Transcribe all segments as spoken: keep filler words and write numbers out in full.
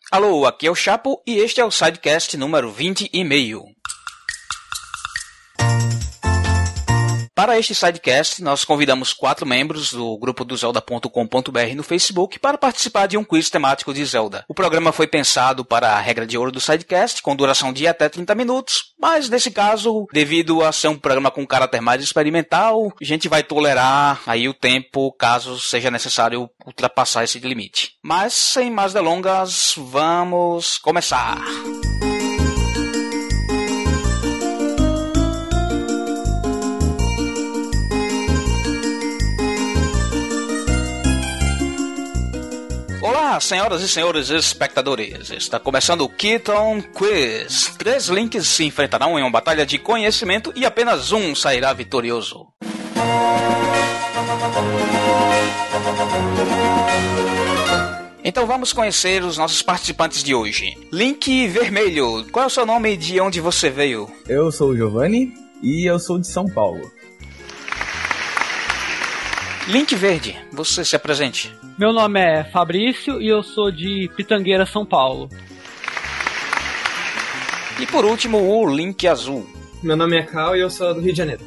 Alô, aqui é o Chapo e este é o Sidecast número vinte e meio. Para este Sidecast, nós convidamos quatro membros do grupo do Zelda ponto com ponto b r no Facebook para participar de um quiz temático de Zelda. O programa foi pensado para a regra de ouro do Sidecast, com duração de até trinta minutos, mas nesse caso, devido a ser um programa com caráter mais experimental, a gente vai tolerar aí o tempo caso seja necessário ultrapassar esse limite. Mas, sem mais delongas, vamos começar! Olá, senhoras e senhores espectadores, está começando o Keaton Quiz. Três links se enfrentarão em uma batalha de conhecimento e apenas um sairá vitorioso. Então vamos conhecer os nossos participantes de hoje. Link Vermelho, qual é o seu nome e de onde você veio? Eu sou o Giovanni e eu sou de São Paulo. Link Verde, você se apresente. Meu nome é Fabrício e eu sou de Pitangueira, São Paulo. E por último, o Link Azul. Meu nome é Cal e eu sou do Rio de Janeiro.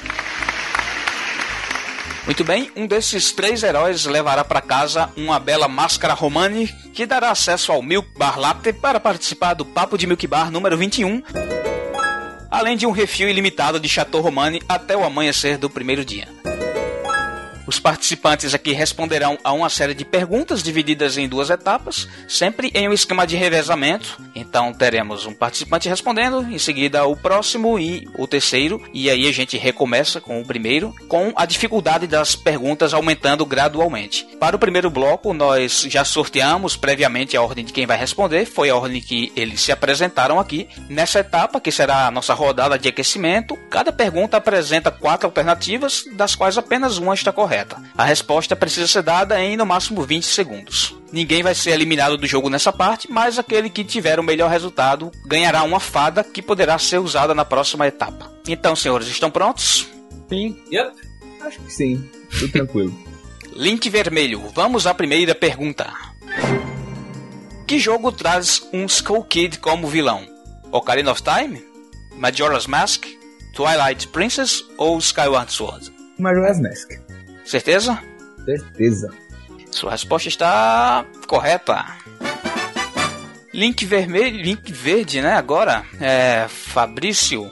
Muito bem, um desses três heróis levará para casa uma bela máscara Romani que dará acesso ao Milk Bar Latte para participar do Papo de Milk Bar número vinte e um, além de um refil ilimitado de Chateau Romani até o amanhecer do primeiro dia. Os participantes aqui responderão a uma série de perguntas divididas em duas etapas, sempre em um esquema de revezamento. Então teremos um participante respondendo, em seguida o próximo e o terceiro, e aí a gente recomeça com o primeiro, com a dificuldade das perguntas aumentando gradualmente. Para o primeiro bloco, nós já sorteamos previamente a ordem de quem vai responder, foi a ordem que eles se apresentaram aqui. Nessa etapa, que será a nossa rodada de aquecimento, cada pergunta apresenta quatro alternativas, das quais apenas uma está correta. A resposta precisa ser dada em no máximo vinte segundos. Ninguém vai ser eliminado do jogo nessa parte, mas aquele que tiver o melhor resultado ganhará uma fada que poderá ser usada na próxima etapa. Então, senhores, estão prontos? Sim. Yep. Acho que sim, tudo tranquilo. Link Vermelho, vamos à primeira pergunta. Que jogo traz um Skull Kid como vilão? Ocarina of Time? Majora's Mask? Twilight Princess ou Skyward Sword? Majora's Mask. Certeza? Certeza. Sua resposta está correta. Link vermelho, link verde, né? Agora é Fabrício.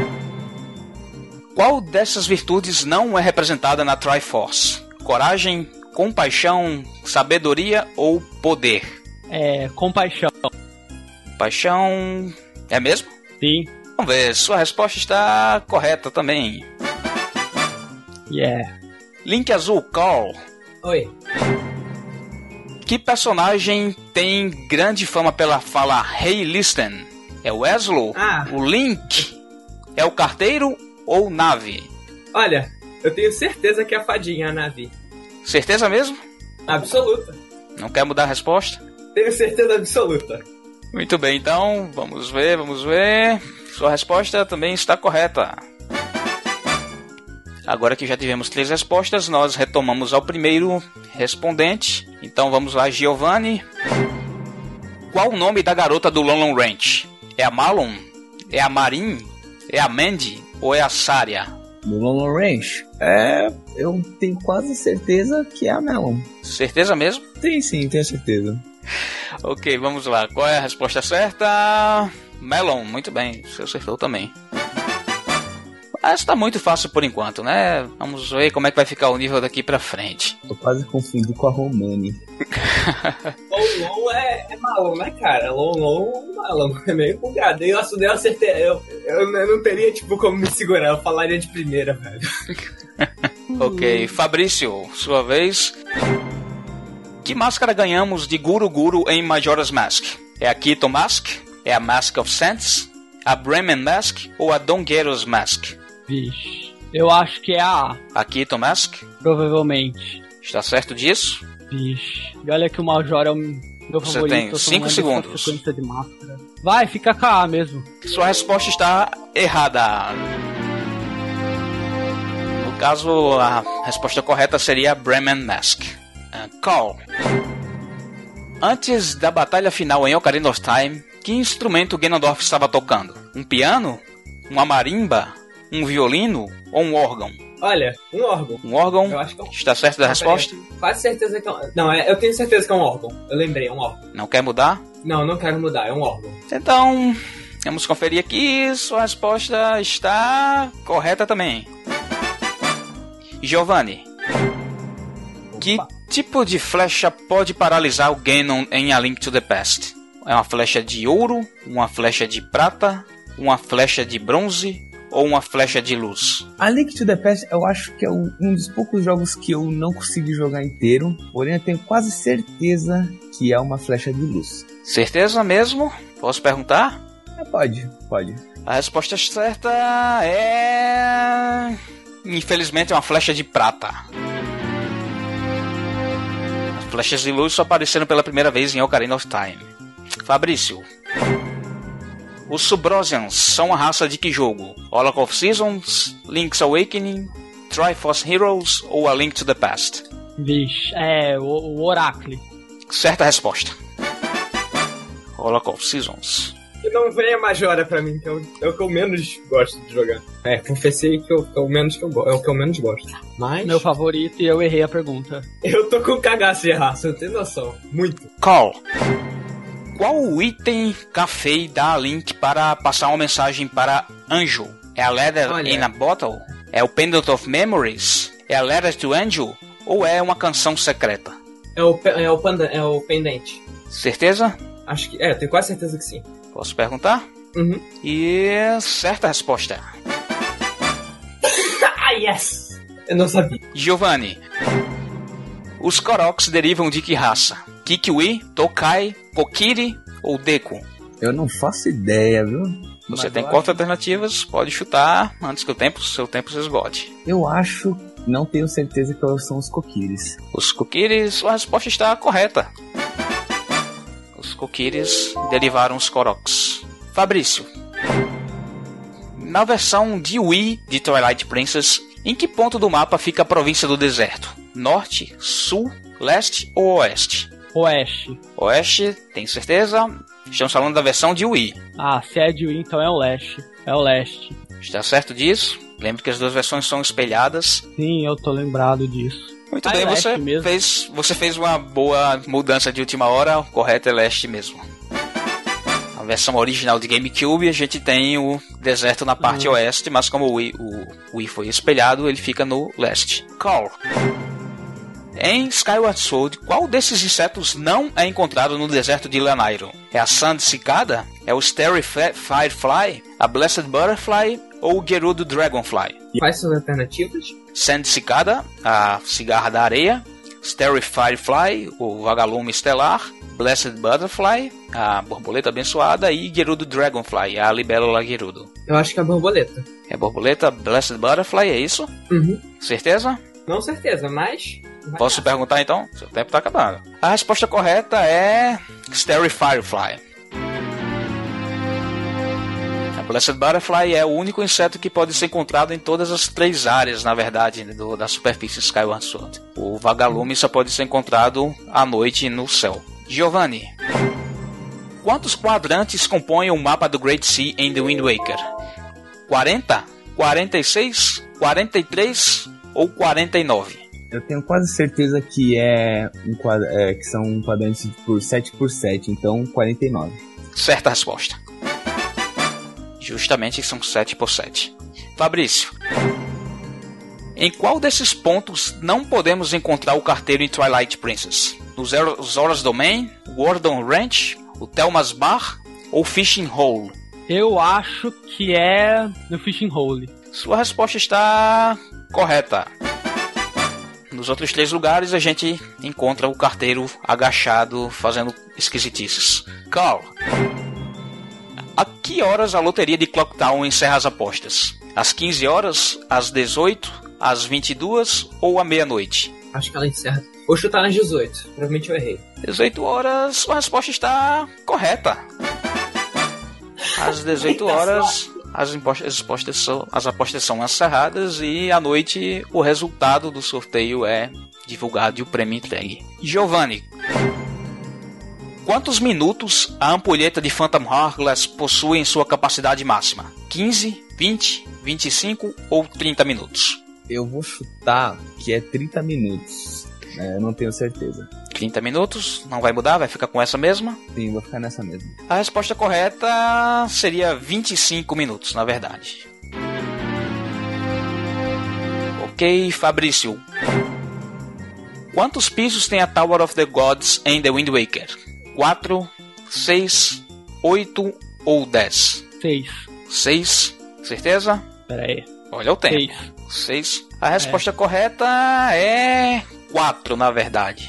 Qual dessas virtudes não é representada na Triforce? Coragem, compaixão, sabedoria ou poder? É, compaixão. Paixão é mesmo? Sim. Vamos ver, sua resposta está correta também. Yeah. Link Azul, Call. Oi. Que personagem tem grande fama pela fala Hey Listen? É o Ezlo? Ah. O Link? É o carteiro ou Nave? Olha, eu tenho certeza que é a fadinha, a Navi. Certeza mesmo? Absoluta. Não quer mudar a resposta? Tenho certeza absoluta. Muito bem, então, vamos ver, vamos ver. Sua resposta também está correta. Agora que já tivemos três respostas, nós retomamos ao primeiro respondente. Então vamos lá, Giovanni. Qual o nome da garota do Lon Lon Ranch? É a Malon? É a Marin? É a Mandy? Ou é a Saria? No Lon Lon Ranch? É, eu tenho quase certeza que é a Melon. Certeza mesmo? Sim, sim, tenho certeza. Ok, vamos lá. Qual é a resposta certa? Melon, muito bem. Você acertou também. Essa tá muito fácil por enquanto, né? Vamos ver como é que vai ficar o nível daqui pra frente. Tô quase confundido com a Romani. Lon Lon é, é Malon, né, cara? Lon Lon, Malon. É meio bugado. Eu, eu acertei. Eu, eu, eu não teria, tipo, como me segurar. Eu falaria de primeira, velho. Ok, Fabrício, sua vez. Que máscara ganhamos de Guru Guru em Majora's Mask? É a Keaton Mask? É a Mask of Sense? A Bremen Mask? Ou a Dongueiro's Mask? Vixe. Eu acho que é a A. A Keaton Mask? Provavelmente. Está certo disso? Vixe. E olha que o Majora é o meu Você favorito. tem eu tô cinco falando segundos. dessa sequência de máscara. Vai, fica com a A mesmo. Sua resposta está errada. No caso, a resposta correta seria Bremen Mask. Uh, Call. Antes da batalha final em Ocarina of Time, que instrumento Ganondorf estava tocando? Um piano? Uma marimba? Um violino? Ou um órgão? Olha, um órgão. Um órgão? Eu acho que é um... Está certo da resposta? Quase certeza que é um... Não, é, eu tenho certeza que é um órgão. Eu lembrei, é um órgão. Não quer mudar? Não, não quero mudar, é um órgão. Então, vamos conferir aqui. Sua resposta está correta também. Giovanni, que tipo de flecha pode paralisar o Ganon em A Link to the Past? É uma flecha de ouro, uma flecha de prata, uma flecha de bronze ou uma flecha de luz? A Link to the Past eu acho que é um dos poucos jogos que eu não consegui jogar inteiro, porém eu tenho quase certeza que é uma flecha de luz. Certeza mesmo? Posso perguntar? É, pode, pode. A resposta certa é... Infelizmente é uma flecha de prata. As flechas de luz só apareceram pela primeira vez em Ocarina of Time. Fabrício, os Subrosians são a raça de que jogo? Oracle of Seasons, Link's Awakening, Triforce Heroes ou A Link to the Past? Vixe, é o, o Oracle. Certa resposta. Oracle of Seasons. Que não venha Majora pra mim, que é o, é o que eu menos gosto de jogar. É, confessei que, eu, que é, o menos que eu, é o que eu menos gosto. Mas... Meu favorito e eu errei a pergunta. Eu tô com cagaço de raça, eu tenho noção. Muito. Call. Qual o item Café dá a Link para passar uma mensagem para Angel? É a Letter Olha. in a Bottle? É o Pendant of Memories? É a Letter to Angel? Ou é uma canção secreta? É o, pe- é o, panda, é o pendente. Certeza? Acho que... É, tenho quase certeza que sim. Posso perguntar? Uhum. E certa resposta. Ah, yes! Eu não sabia. Giovanni. Os Koroks derivam de que raça? Kikui, Tokai, Kokiri ou Deku? Eu não faço ideia, viu? Você Mas tem eu quatro acho- alternativas, pode chutar antes que o tempo, seu tempo se esgote. Eu acho, não tenho certeza que são os Kokiris. Os Kokiris, a resposta está correta. Os Kokiris derivaram os Koroks. Fabrício. Na versão de Wii de Twilight Princess, em que ponto do mapa fica a província do deserto? Norte, sul, leste ou oeste? Oeste. Oeste, tem certeza? Estamos falando da versão de Wii. Ah, se é de Wii, então é o leste. É o leste. Está certo disso? Lembre que as duas versões são espelhadas. Sim, eu tô lembrado disso. Muito Ah, bem, é leste você mesmo. fez, você fez uma boa mudança de última hora. O correto é leste mesmo. A versão original de GameCube, a gente tem o deserto na parte Uhum. oeste, mas como o Wii, o Wii foi espelhado, ele fica no leste. Call. Em Skyward Sword, qual desses insetos não é encontrado no deserto de Lanayru? É a Sand Cicada? É o Starry Fa- Firefly? A Blessed Butterfly? Ou o Gerudo Dragonfly? Quais são as alternativas? Sand Cicada, a cigarra da areia. Starry Firefly, o vagalume estelar. Blessed Butterfly, a borboleta abençoada. E Gerudo Dragonfly, a libélula Gerudo. Eu acho que é a borboleta. É a borboleta Blessed Butterfly, é isso? Uhum. Certeza? Não certeza, mas... Posso perguntar então? Seu tempo está acabando. A resposta correta é Starry Firefly. A Blessed Butterfly é o único inseto que pode ser encontrado em todas as três áreas, na verdade, do, da superfície de Skyward Sword. O vagalume só pode ser encontrado à noite no céu. Giovanni, quantos quadrantes compõem o mapa do Great Sea em The Wind Waker? quarenta? quarenta e seis? quarenta e três ou quarenta e nove? Eu tenho quase certeza que é, um quadra, é que são quadrantes por sete por sete, então quarenta e nove. Certa resposta. Justamente são sete por sete. Fabrício, em qual desses pontos não podemos encontrar o carteiro em Twilight Princess? No Zero- Zora's Domain, Gordon Ranch, o Thelma's Bar ou Fishing Hole? Eu acho que é no Fishing Hole. Sua resposta está correta. Nos outros três lugares a gente encontra o carteiro agachado fazendo esquisitices. Carl, a que horas a loteria de Clocktown encerra as apostas? Às quinze horas, às dezoito, às vinte e duas ou à meia-noite? Acho que ela encerra. Vou chutar nas dezoito. Provavelmente eu errei. dezoito horas, sua resposta está correta. Às dezoito horas, as, impostas, as, apostas são, as apostas são encerradas e à noite o resultado do sorteio é divulgado e o prêmio entregue. Giovanni, Quantos minutos a ampulheta de Phantom Hourglass possui em sua capacidade máxima? quinze, vinte, vinte e cinco ou trinta minutos? Eu vou chutar que é trinta minutos. É, eu não tenho certeza. trinta minutos, não vai mudar, vai ficar com essa mesma? Sim, vou ficar nessa mesma. A resposta correta seria vinte e cinco minutos, na verdade. Ok, Fabrício. Quantos pisos tem a Tower of the Gods em The Wind Waker? quatro, seis, oito ou dez? seis. seis, certeza? Pera aí. Olha o tempo. seis. seis. A resposta é. correta é quatro, na verdade.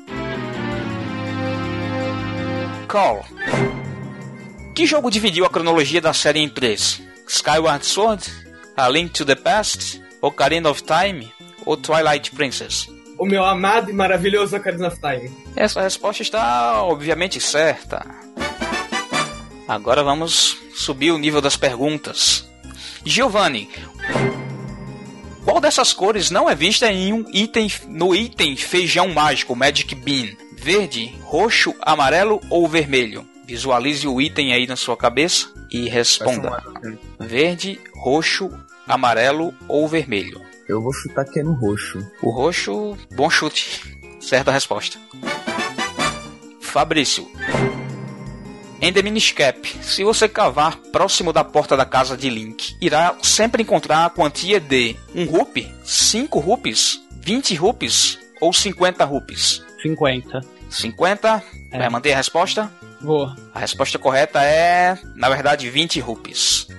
Carl. Que jogo dividiu a cronologia da série em três? Skyward Sword, A Link to the Past, Ocarina of Time ou Twilight Princess? O meu amado e maravilhoso Ocarina of Time. Essa resposta está obviamente certa. Agora vamos subir o nível das perguntas. Giovanni, qual dessas cores não é vista em um item, no item feijão mágico Magic Bean? Verde, roxo, amarelo ou vermelho? Visualize o item aí na sua cabeça e responda. Verde, roxo, amarelo ou vermelho? Eu vou chutar que é no roxo. O roxo, bom chute. Certa resposta. Fabrício. Em The Minish Cap, se você cavar próximo da porta da casa de Link, irá sempre encontrar a quantia de um rupee, cinco rupees, vinte rupees ou cinquenta rupees? cinquenta. cinquenta? É. Vai manter a resposta? Vou. A resposta correta é, na verdade, vinte rupees.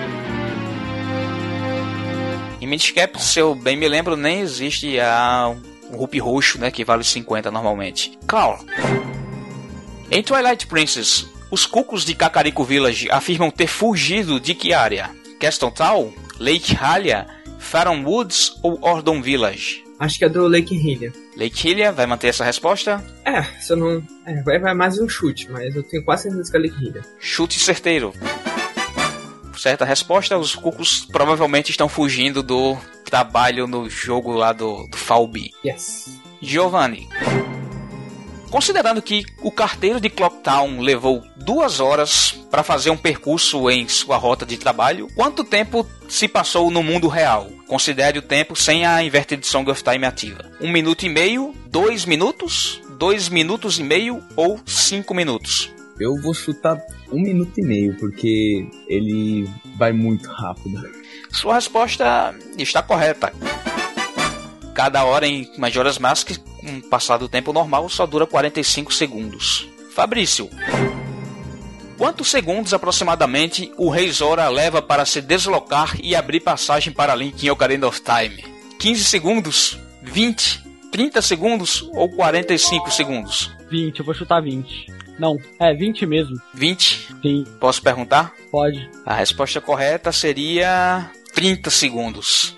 Em Minish Cap, se eu bem me lembro, nem existe a, um rupee roxo, né, que vale cinquenta normalmente. Carl. Em Twilight Princess, os cucos de Kakariko Village afirmam ter fugido de que área? Castle Town, Lake Hylia, Faron Woods ou Ordon Village? Acho que é do Lake Hylia. Lake Hylia, vai manter essa resposta? É, se eu não... É, vai, vai mais um chute, mas eu tenho quase certeza que é Lake Hylia. Chute certeiro. Certa resposta, os cucos provavelmente estão fugindo do trabalho no jogo lá do, do Falbi. Yes. Giovanni. Considerando que o carteiro de Clocktown levou duas horas para fazer um percurso em sua rota de trabalho, quanto tempo se passou no mundo real? Considere o tempo sem a Inverted Song of Time ativa. Um minuto e meio, dois minutos, dois minutos e meio ou cinco minutos? Eu vou chutar um minuto e meio, porque ele vai muito rápido. Sua resposta está correta. Cada hora em Majora's Mask, um passado tempo normal, só dura quarenta e cinco segundos. Fabrício. Quantos segundos aproximadamente o Rei Zora leva para se deslocar e abrir passagem para Link em Ocarina of Time? quinze segundos? vinte? trinta segundos ou quarenta e cinco segundos? vinte, eu vou chutar vinte. Não, é vinte mesmo. vinte? Sim. Posso perguntar? Pode. A resposta correta seria trinta segundos.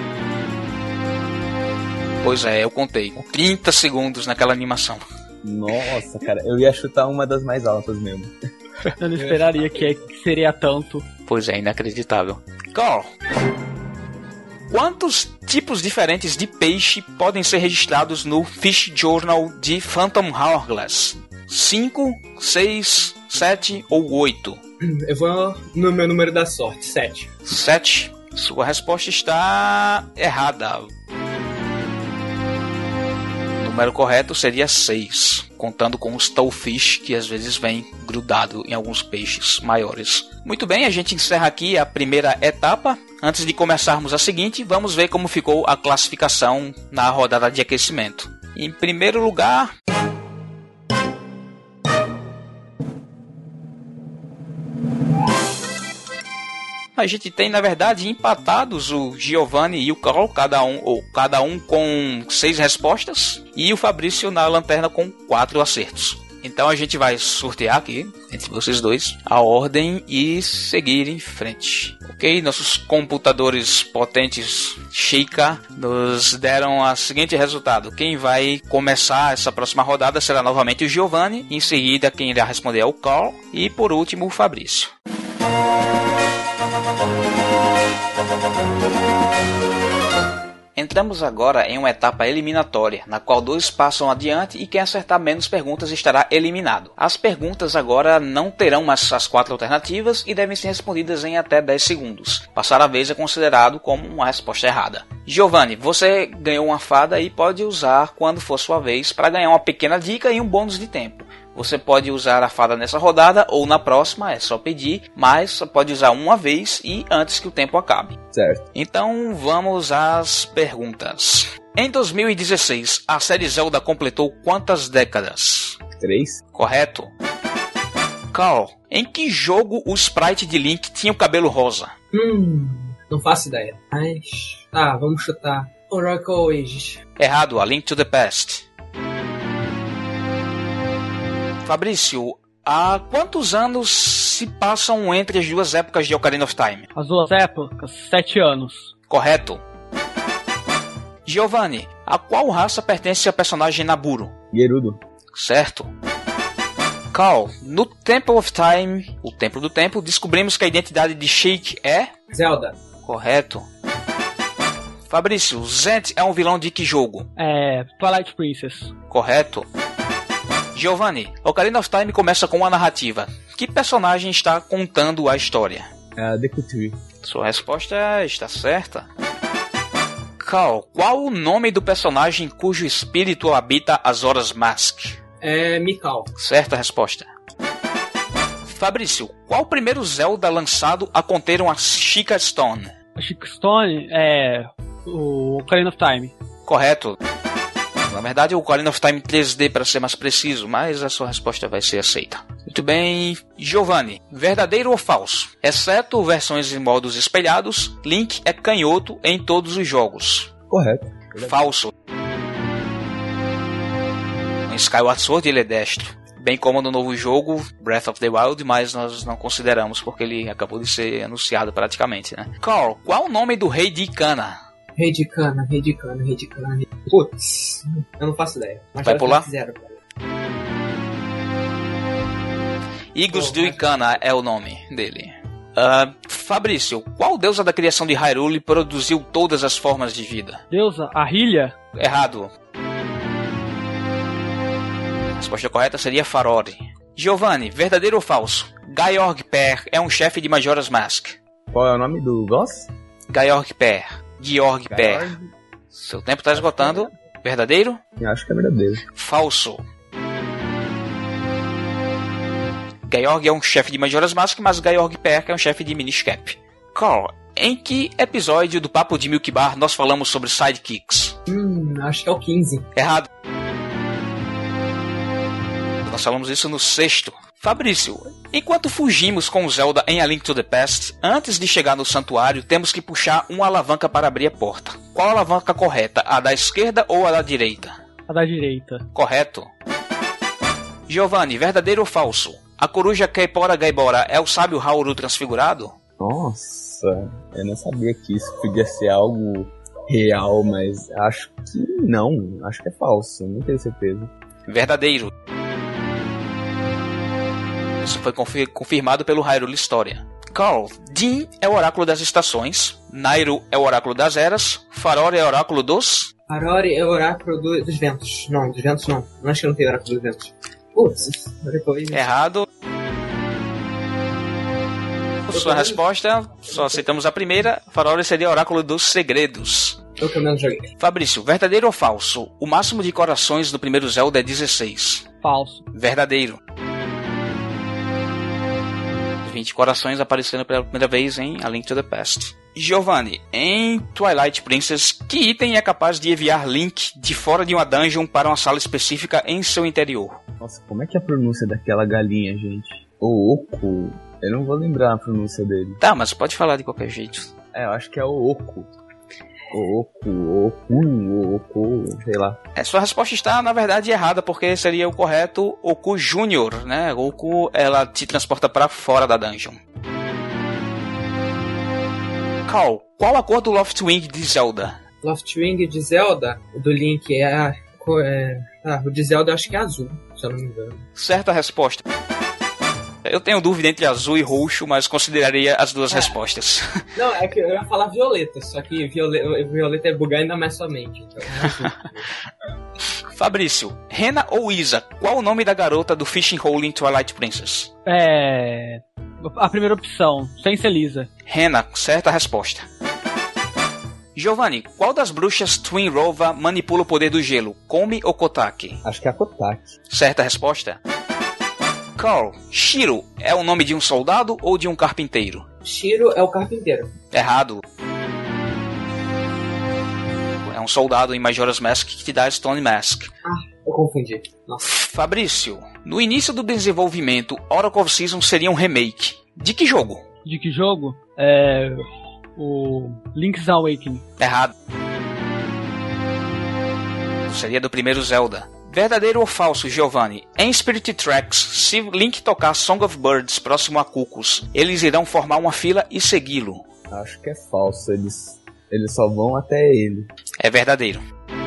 Pois é, eu contei. trinta segundos naquela animação. Nossa, cara, eu ia chutar uma das mais altas mesmo. Eu não esperaria que, é, que seria tanto. Pois é, inacreditável. Carl, quantos tipos diferentes de peixe podem ser registrados no Fish Journal de Phantom Hourglass? cinco, seis, sete ou oito? Eu vou no meu número da sorte, sete. sete? Sua resposta está errada. O número correto seria seis, contando com os Toadfish, que às vezes vem grudado em alguns peixes maiores. Muito bem, a gente encerra aqui a primeira etapa. Antes de começarmos a seguinte, vamos ver como ficou a classificação na rodada de aquecimento. Em primeiro lugar... a gente tem, na verdade, empatados o Giovanni e o Carl, cada um, ou cada um com seis respostas, e o Fabrício na lanterna com quatro acertos. Então a gente vai sortear aqui, entre vocês dois, a ordem e seguir em frente. Ok? Nossos computadores potentes Sheikah nos deram o seguinte resultado. Quem vai começar essa próxima rodada será novamente o Giovanni, em seguida quem irá responder é o Carl, e por último o Fabrício. Entramos agora em uma etapa eliminatória, na qual dois passam adiante e quem acertar menos perguntas estará eliminado. As perguntas agora não terão mais as quatro alternativas e devem ser respondidas em até dez segundos. Passar a vez é considerado como uma resposta errada. Giovanni, você ganhou uma fada e pode usar quando for sua vez para ganhar uma pequena dica e um bônus de tempo. Você pode usar a fada nessa rodada ou na próxima, é só pedir, mas só pode usar uma vez e antes que o tempo acabe. Certo. Então vamos às perguntas. Em dois mil e dezesseis, a série Zelda completou quantas décadas? Três. Correto. Carl, em que jogo o sprite de Link tinha o cabelo rosa? Hum, não faço ideia. Mas... Ah, vamos chutar. Oracle Ages. Errado, A Link to the Past. Fabrício, há quantos anos se passam entre as duas épocas de Ocarina of Time? As duas épocas, sete anos. Correto. Giovanni, a qual raça pertence a personagem Naburo? Gerudo. Certo. Carl, no Temple of Time, o Templo do Tempo, descobrimos que a identidade de Sheik é? Zelda. Correto. Fabrício, Zent é um vilão de que jogo? É... Twilight Princess. Correto. Giovanni, Ocarina of Time começa com uma narrativa. Que personagem está contando a história? É, Deku Tree. Sua resposta está certa. Carl, qual o nome do personagem cujo espírito habita Azora's Mask? É Mikau. Certa resposta. Fabrício, qual o primeiro Zelda lançado a conter uma Sheikah Stone? A Sheikah Stone é... o Ocarina of Time. Correto. Na verdade, o Ocarina of Time três D para ser mais preciso, mas a sua resposta vai ser aceita. Muito bem, Giovanni, verdadeiro ou falso? Exceto versões em modos espelhados, Link é canhoto em todos os jogos. Correto. Falso. Em Skyward Sword ele é destro, bem como no novo jogo Breath of the Wild, mas nós não consideramos porque ele acabou de ser anunciado praticamente, né? Carl, qual o nome do rei de Ikana? Rei de cana, rei de cana, rei de cana. Rei... Putz, eu não faço ideia. Mas vai pular? Fizeram, Igus do Ikana é o nome dele. Uh, Fabrício, qual deusa da criação de Hyrule produziu todas as formas de vida? Deusa, a Hylia? Errado. A resposta correta seria Farore. Giovanni, verdadeiro ou falso? Georg Per é um chefe de Majora's Mask. Qual é o nome do boss? Georg Per. Georg Per. Seu tempo está esgotando. Verdadeiro? Eu acho que é verdadeiro. Falso. Georg é um chefe de Majora's Mask, mas Georg Per é um chefe de Minish Cap. Carl, em que episódio do Papo de Milk Bar nós falamos sobre sidekicks? Hum, acho que é o quinze. Errado. Nós falamos isso no sexto. Fabrício, enquanto fugimos com o Zelda em A Link to the Past, antes de chegar no santuário, temos que puxar uma alavanca para abrir a porta. Qual a alavanca correta? A da esquerda ou a da direita? A da direita. Correto. Giovanni, verdadeiro ou falso? A coruja Keipora Gaibora é o sábio Hauru transfigurado? Nossa, eu não sabia que isso podia ser algo real, mas acho que não. Acho que é falso, não tenho certeza. Verdadeiro. Isso foi confir- confirmado pelo Hyrule Historia. Carl, Din é o oráculo das estações, Nairu é o oráculo das eras, Farore é o oráculo dos... Farore é o oráculo do, dos ventos. Não, dos ventos não. Não acho que não tem oráculo dos ventos. Putz, depois... Errado. Sua resposta, só aceitamos a primeira. Farore seria o oráculo dos segredos. Eu que eu menos joguei. Fabrício, verdadeiro ou falso? O máximo de corações do primeiro Zelda é dezesseis. Falso. Verdadeiro. vinte corações aparecendo pela primeira vez em A Link to the Past. Giovanni, em Twilight Princess, que item é capaz de enviar Link de fora de uma dungeon para uma sala específica em seu interior? Nossa, como é que é a pronúncia daquela galinha, gente? O Oco. Eu não vou lembrar a pronúncia dele. Tá, mas pode falar de qualquer jeito. É, eu acho que é o Oco. O Oco, o Oku, o Oku, sei lá. É, sua resposta está, na verdade, errada, porque seria o correto Oku Júnior, né? Oku, ela te transporta para fora da dungeon. Carl, qual a cor do Loftwing de Zelda? Loftwing de Zelda, o do Link é a... É, ah, o de Zelda eu acho que é azul, se eu não me engano. Certa resposta. Eu tenho dúvida entre azul e roxo, mas consideraria as duas é. respostas. Não, é que eu ia falar violeta, só que violeta, violeta é bugar ainda mais sua mente. Então é Fabrício, Rena ou Isa, qual o nome da garota do Fishing Hole em Twilight Princess? É... A primeira opção, sem ser Lisa. Rena, certa resposta. Giovanni, qual das bruxas Twin Rova manipula o poder do gelo? Komi ou Kotaki? Acho que é a Kotaki. Certa resposta. Carl, Shiro é o nome de um soldado ou de um carpinteiro? Shiro é o carpinteiro. Errado. É um soldado em Majora's Mask que te dá Stone Mask. Ah, eu confundi. Nossa. Fabrício, no início do desenvolvimento, Oracle of Seasons seria um remake. De que jogo? De que jogo? É... O Link's Awakening. Errado. Seria do primeiro Zelda. Verdadeiro ou falso, Giovanni? Em Spirit Tracks, se Link tocar Song of Birds próximo a Cucos, eles irão formar uma fila e segui-lo. Acho que é falso, eles, eles só vão até ele. É verdadeiro.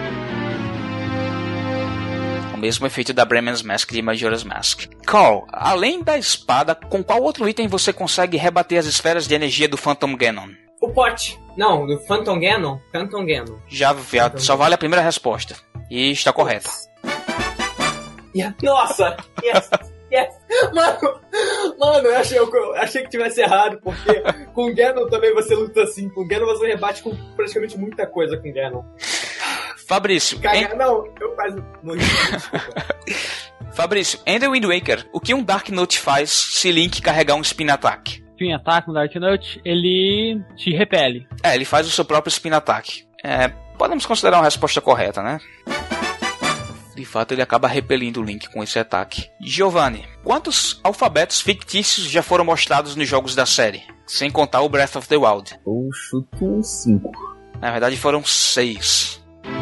O mesmo efeito da Bremen's Mask de Majora's Mask. Carl, além da espada, com qual outro item você consegue rebater as esferas de energia do Phantom Ganon? O pote. Não, do Phantom Ganon. Phantom Ganon. Já, já Phantom só vale a primeira resposta. E está correta. Yeah. Nossa! Yes! Yes! Mano, mano, eu achei, eu achei que tivesse errado, porque com o Ganon também você luta assim. Com o Ganon você rebate com praticamente muita coisa com o Ganon. Fabrício. Caga, em... Não, eu quase... Não, Fabrício, em The Wind Waker, o que um Dark Note faz se Link carregar um Spin Attack? Spin Attack no Dark Note, ele te repele. É, ele faz o seu próprio Spin Attack. É, podemos considerar uma resposta correta, né? De fato, ele acaba repelindo o Link com esse ataque. Giovanni, quantos alfabetos fictícios já foram mostrados nos jogos da série? Sem contar o Breath of the Wild. Eu chuto cinco. Na verdade, foram seis.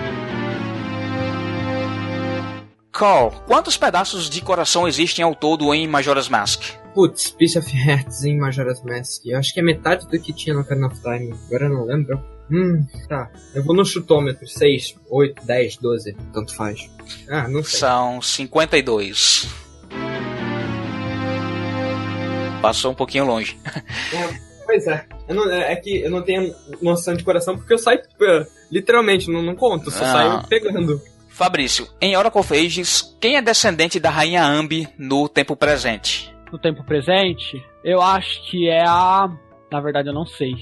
Carl, quantos pedaços de coração existem ao todo em Majora's Mask? Putz, Piece of Hearts em Majora's Mask. Eu acho que é metade do que tinha no Ocarina of Time. Agora eu não lembro. Hum, tá. Eu vou no chutômetro. seis, oito, dez, doze. Tanto faz. Ah, não sei. São cinquenta e dois. Passou um pouquinho longe. É, pois é. Eu não, é que eu não tenho noção de coração porque eu saio, literalmente, não, não conto. Só ah. saio pegando. Fabrício, em Oracle of Ages, quem é descendente da Rainha Ambi no tempo presente? No tempo presente, eu acho que é a... Na verdade, eu não sei.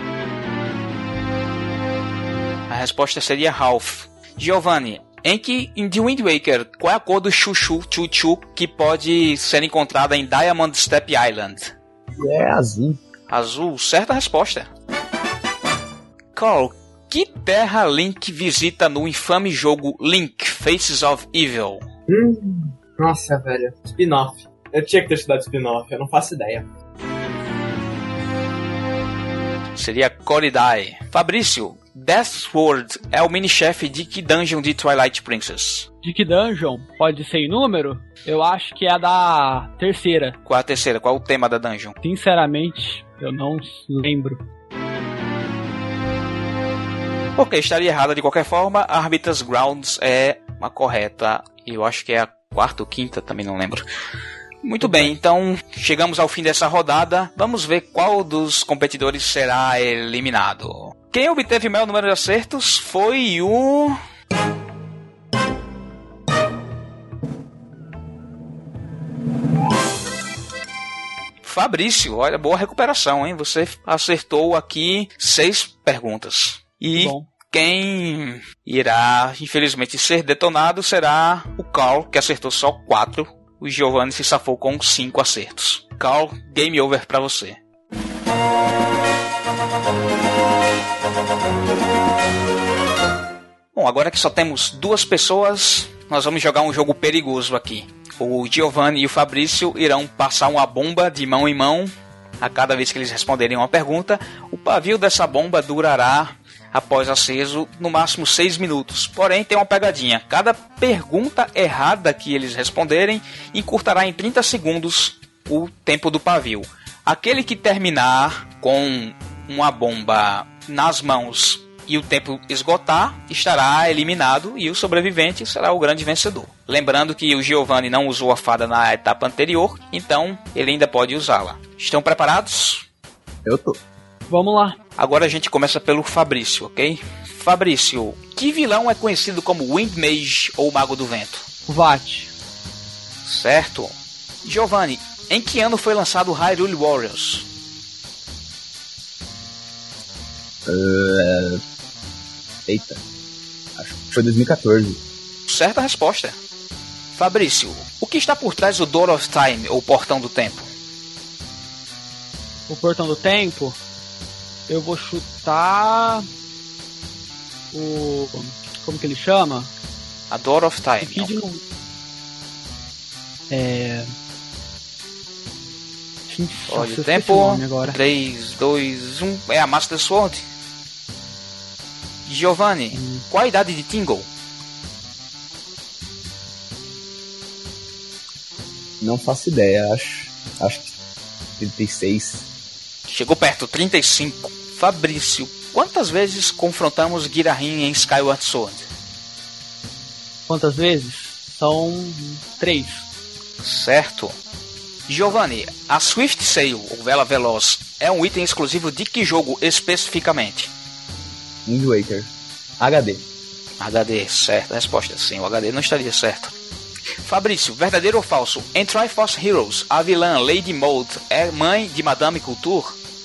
A resposta seria Ralph. Giovanni, em que em The Wind Waker, qual é a cor do Chuchu Chuchu que pode ser encontrada em Diamond Step Island? É azul. Azul, certa resposta. Carl, que terra Link visita no infame jogo Link Faces of Evil? Hum, nossa, velho. Spin-off. Eu tinha que ter estudado spin-off, eu não faço ideia. Seria Koridai. Fabrício, Death Sword é o mini-chefe de que dungeon de Twilight Princess? De que dungeon? Pode ser em número? Eu acho que é a da terceira. Qual a terceira? Qual o tema da dungeon? Sinceramente, eu não lembro. Ok, estaria errada de qualquer forma. Arbiter's Grounds é a correta. Eu acho que é a quarta ou quinta, também não lembro. Muito bem, então chegamos ao fim dessa rodada. Vamos ver qual dos competidores será eliminado. Quem obteve o maior número de acertos foi o... Fabrício. Olha, boa recuperação, hein? Você acertou aqui seis perguntas. E Bom. Quem irá, infelizmente, ser detonado será o Carl, que acertou só quatro. O Giovanni se safou com cinco acertos. Carl, game over pra você. Bom, agora que só temos duas pessoas, nós vamos jogar um jogo perigoso aqui. O Giovanni e o Fabrício irão passar uma bomba de mão em mão a cada vez que eles responderem uma pergunta. O pavio dessa bomba durará, após aceso, no máximo seis minutos. Porém, tem uma pegadinha. Cada pergunta errada que eles responderem encurtará em trinta segundos o tempo do pavio. Aquele que terminar com uma bomba nas mãos e o tempo esgotar, estará eliminado e o sobrevivente será o grande vencedor. Lembrando que o Giovanni não usou a fada na etapa anterior, então ele ainda pode usá-la. Estão preparados? Eu tô. Vamos lá. Agora a gente começa pelo Fabrício, ok? Fabrício, que vilão é conhecido como Wind Mage ou Mago do Vento? Vat. Certo. Giovanni, em que ano foi lançado Hyrule Warriors? Uh, eita. Acho que foi dois mil e catorze. Certa resposta. Fabrício, o que está por trás do Door of Time ou Portão do Tempo? O Portão do Tempo, eu vou chutar o... como que ele chama? A Door of Time. Kid não... É... Olha o tempo. três, dois, um. É a Master Sword. Giovanni, hum. qual a idade de Tingle? Não faço ideia, acho. Acho que trinta e seis. Chegou perto, trinta e cinco. Fabrício, quantas vezes confrontamos Girahim em Skyward Sword? Quantas vezes? São três. Certo. Giovanni, a Swift Sail, ou Vela Veloz, é um item exclusivo de que jogo especificamente? Wind Waker. H D. H D, certo. A resposta é sim, o H D não estaria certo. Fabrício, verdadeiro ou falso? Em Triforce Heroes, a vilã Lady Mold é mãe de Madame Couture?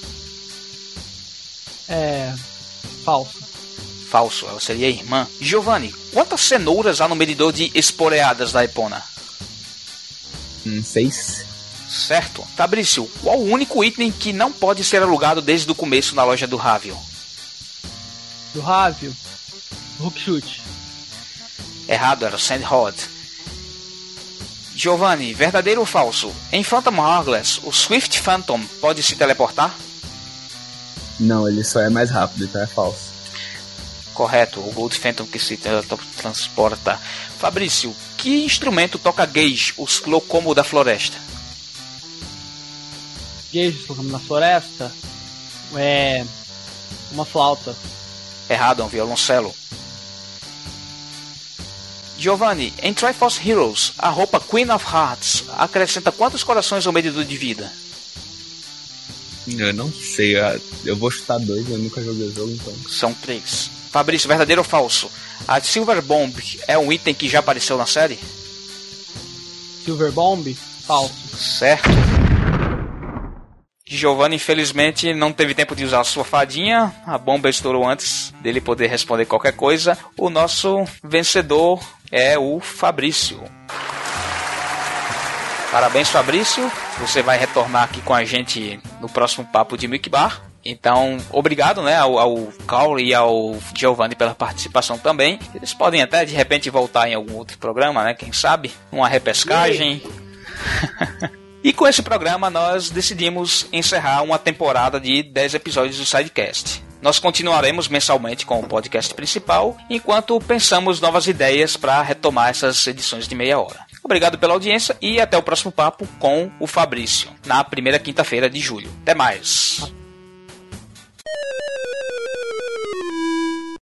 É... falso. Falso, ela seria irmã. Giovanni, quantas cenouras há no medidor de esporeadas da Epona? Hum, seis. Certo. Fabrício, qual o único item que não pode ser alugado desde o começo na loja do Ravio? Do Ravio? Hookshot. Errado, era o Sandrod. Giovanni, verdadeiro ou falso? Em Phantom Hourglass, o Swift Phantom pode se teleportar? Não, ele só é mais rápido, então é falso. Correto, o Gold Phantom que se transporta. Fabrício, que instrumento toca Gage, o Slowcombo da floresta? Gage, o Slowcombo da floresta? É... uma flauta. Errado, é um violoncelo. Giovanni, em Triforce Heroes, a roupa Queen of Hearts acrescenta quantos corações ao medidor de vida? Eu não sei, eu vou chutar dois, eu nunca joguei o jogo, então. São três. Fabrício, verdadeiro ou falso? A Silver Bomb é um item que já apareceu na série? Silver Bomb? Falso. Certo. Giovanni, infelizmente, não teve tempo de usar a sua fadinha. A bomba estourou antes dele poder responder qualquer coisa. O nosso vencedor é o Fabrício. Parabéns, Fabrício. Você vai retornar aqui com a gente no próximo Papo de Milk Bar. Então, obrigado, né, ao, ao Carl e ao Giovanni pela participação também. Eles podem até, de repente, voltar em algum outro programa, né? Quem sabe? Uma repescagem. E com esse programa, nós decidimos encerrar uma temporada de dez episódios do Sidecast. Nós continuaremos mensalmente com o podcast principal, enquanto pensamos novas ideias para retomar essas edições de meia hora. Obrigado pela audiência e até o próximo papo com o Fabrício, na primeira quinta-feira de julho. Até mais!